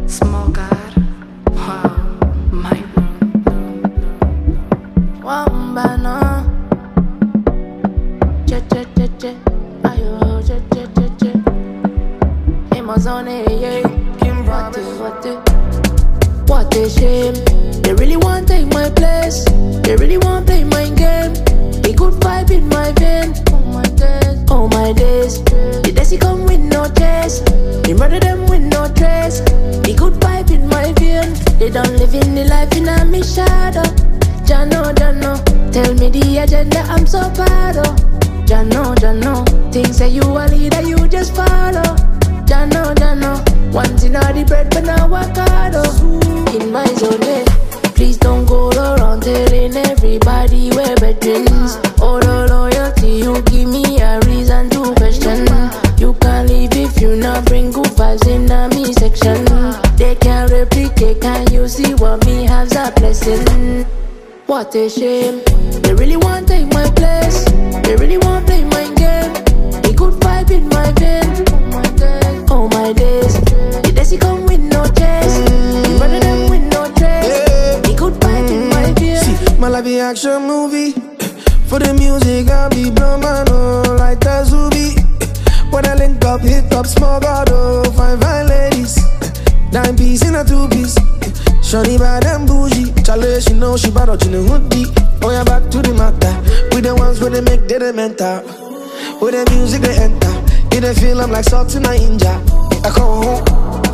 Smoker, wow, my Wambana, che che che che, ayo che che che che. Amazon, yeah, what a shame. They really want to take my place. They really want to play my game. They could vibe in my vein. Oh my days. The Desi come with no chase. They murder them with no trace. They could vibe in my vein. They don't live in the life in a me shadow. Jano, Jano, tell me the agenda, I'm so proud of. Jano, Jano, things say you a leader, you just follow. Jano, Jano, once in all the bread, but now work hard. In my zone, yeah. Please don't go around telling everybody we're veterans. All the loyalty, you give me a reason to question. You can't leave if you not bring good vibes in the me section. They can't replicate, can you see what me have's a blessing? What a shame. They really want to take my place. They really want to play my game. They could vibe in my vein. Oh my days. The Desi come with no chase. You run them with no trace. They could vibe in my vein. See, my life be action movie. For the music I be blow man, oh, like a Zubi. When I link up, hip hop, small god, oh, fine, fine ladies. 9 piece in a 2 piece. Shawty bad and bougie. Charlie, she know she bad out in the hoodie. Oh, yeah, back to the matter. We the ones where they make the mental. With the music they enter. It they feel I'm like salt in a inja. I come home.